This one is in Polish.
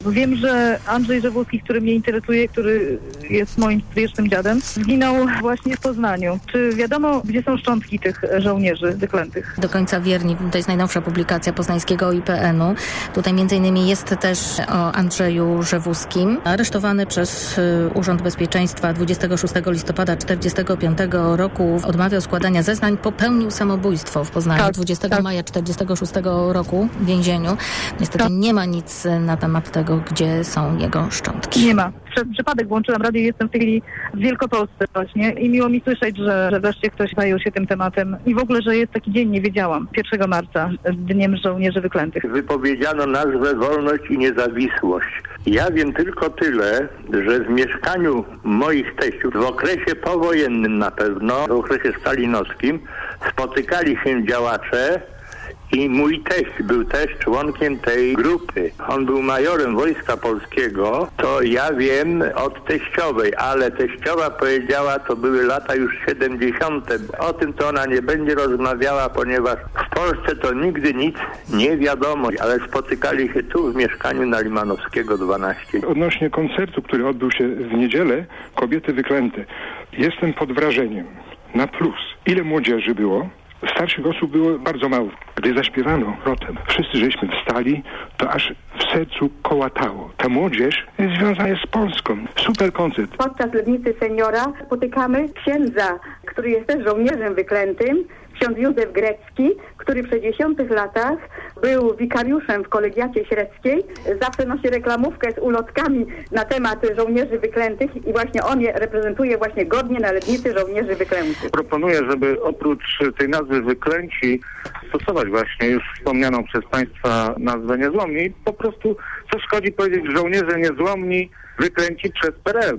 Wiem, że Andrzej Rzewuski, który mnie interesuje, który jest moim stryjecznym dziadem, zginął właśnie w Poznaniu. Czy wiadomo, gdzie są szczątki tych żołnierzy wyklętych? Do końca wierni, to jest najnowsza publikacja poznańskiego IPN-u. Tutaj m.in. jest też o Andrzeju Rzewuskim, aresztowany przez Urząd Bezpieczeństwa 26 listopada 1945 roku. Odmawiał składania zeznań, popełnił samobójstwo w Poznaniu 20 maja 1946 roku w więzieniu. Niestety nie ma nic na temat tego, gdzie są jego szczątki. Nie ma. Przez przypadek włączyłam radio i jestem w tej chwili w Wielkopolsce właśnie i miło mi słyszeć, że wreszcie ktoś zajął się tym tematem i w ogóle, że jest taki dzień, nie wiedziałam, 1 marca, Dniem Żołnierzy Wyklętych. Wypowiedziano nazwę Wolność i Niezawisłość. Ja wiem tylko tyle, że w mieszkaniu moich teściów w okresie powojennym na pewno, w okresie stalinowskim, spotykali się działacze i mój teść był też członkiem tej grupy. On był majorem Wojska Polskiego, to ja wiem od teściowej, ale teściowa powiedziała, to były lata już 70. O tym to ona nie będzie rozmawiała, ponieważ w Polsce to nigdy nic nie wiadomo, ale spotykali się tu w mieszkaniu na Limanowskiego 12. Odnośnie koncertu, który odbył się w niedzielę, Kobiety Wyklęte, jestem pod wrażeniem. Na plus. Ile młodzieży było? Starszych osób było bardzo mało. Gdy zaśpiewano rotem, wszyscy żeśmy wstali, to aż w sercu kołatało. Ta młodzież jest związana z Polską. Super koncert. Podczas Letnicy Seniora spotykamy księdza, który jest też żołnierzem wyklętym, ksiądz Józef Grecki, który w 60 latach był wikariuszem w kolegiacie średzkiej. Zawsze nosi reklamówkę z ulotkami na temat żołnierzy wyklętych i właśnie on je reprezentuje właśnie godnie na Letnicy Żołnierzy Wyklętych. Proponuję, żeby oprócz tej nazwy wyklęci stosować właśnie już wspomnianą przez Państwa nazwę niezłomni. Po prostu co szkodzi powiedzieć żołnierze niezłomni wyklęci przez PRL.